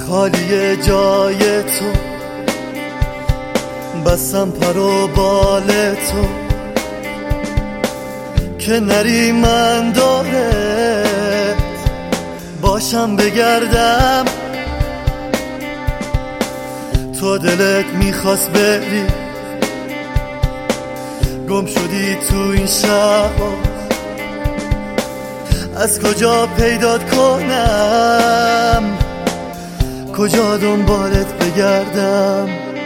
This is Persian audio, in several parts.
خالی جای تو، بستم پر و بال تو که نری من داره باشم بگردم. تو دلت میخواست بری، گم شدی تو این شب، از کجا پیدات کنم، کجا دنبالت بگردم.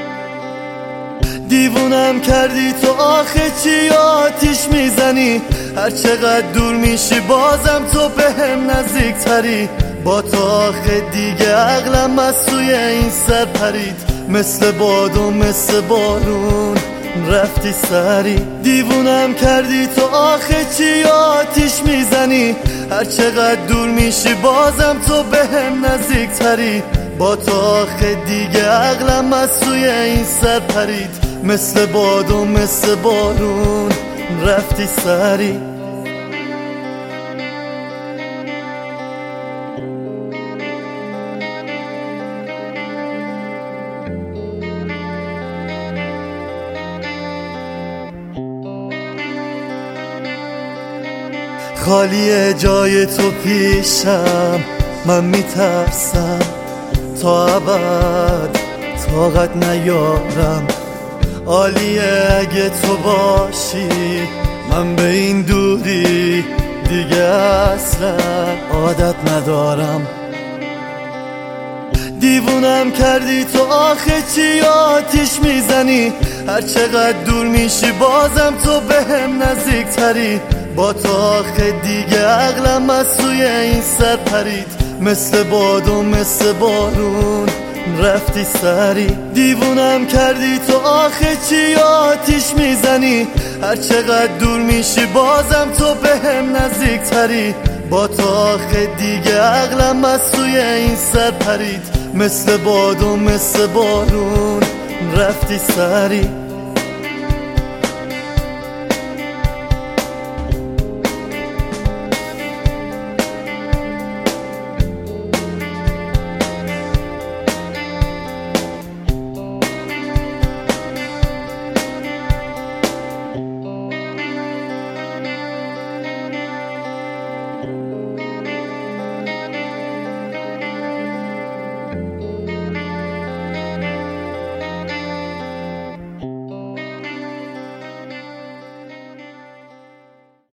دیوونم کردی تو آخه چی آتیش میزنی، هر چقدر دور میشی بازم تو بهم نزدیک تری. با تو آخه دیگه عقلم از توی این سر پرید، مثل باد و مثل بارون رفتی سری. دیوونم کردی تو آخه چی آتیش میزنی، هر چقدر دور میشی بازم تو بهم نزدیک تری. با تو آخه دیگه عقلم از توی این سر پرید، مثل باد و مثل بارون رفتی سری. خالی جای تو پیشم، من میترسم تا ابد طاقت نیارم. عالیه اگه تو باشی، من به این دوری دیگه اصلا عادت ندارم. دیوونم کردی تو آخه چی آتیش میزنی، هر چقدر دور میشی بازم تو بهم نزدیک تری. با تو آخه دیگه عقلم از توی این سر پرید، مثل باد و مثل بارون رفتی سری. دیوونم کردی تو آخه چی آتیش میزنی، هر چقدر دور میشی بازم تو بهم نزدیک تری. با تو آخه دیگه عقلم از توی این سر پرید، مثل باد و مثل بارون رفتی سری.